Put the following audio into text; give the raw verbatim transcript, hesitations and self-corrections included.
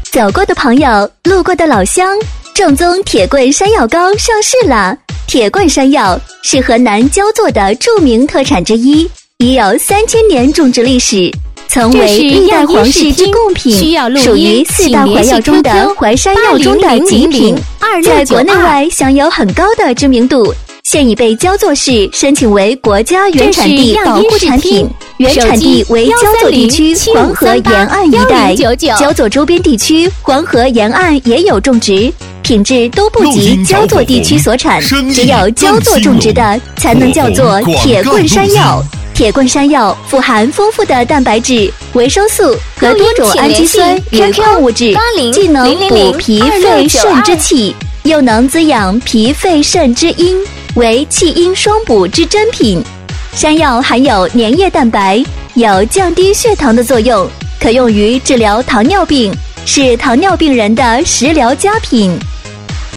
走过的朋友，路过的老乡，正宗铁棍山药糕上市了。铁棍山药是河南焦作的著名特产之一，已有三千年种植历史，曾为历代皇室之贡品，属于四大怀药中的淮山药中的极品，在国内外享有很高的知名度。现已被焦作市申请为国家原产地保护产品，原产地为焦作地区黄河沿岸一带，焦作周边地区黄河沿岸也有种植，品质都不及焦作地区所产，只有焦作种植的才能叫做铁棍山药。铁棍山药富含丰富的蛋白质、维生素和多种氨基酸与矿物质，既能补脾肺肾之气，又能滋养脾肺肾之阴，为气阴双补之珍品。山药含有粘液蛋白，有降低血糖的作用，可用于治疗糖尿病，是糖尿病人的食疗佳品。